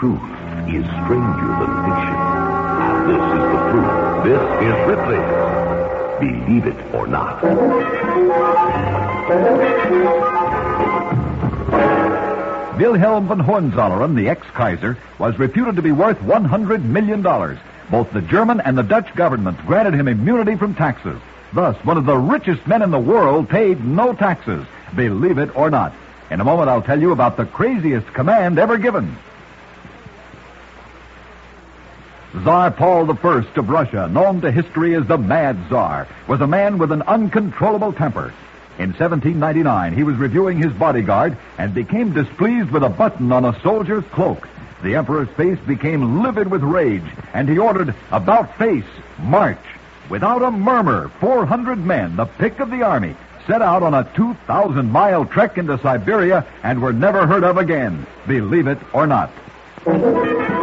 truth is stranger than fiction. This is the proof. This is Ripley's Believe It or Not. Wilhelm von Hohenzollern, the ex-Kaiser, was reputed to be worth $100 million. Both the German and the Dutch governments granted him immunity from taxes. Thus, one of the richest men in the world paid no taxes. Believe it or not. In a moment, I'll tell you about the craziest command ever given. Tsar Paul I of Russia, known to history as the Mad Tsar, was a man with an uncontrollable temper. In 1799, he was reviewing his bodyguard and became displeased with a button on a soldier's cloak. The emperor's face became livid with rage, and he ordered, "About face, march." Without a murmur, 400 men, the pick of the army, set out on a 2,000-mile trek into Siberia and were never heard of again. Believe it or not.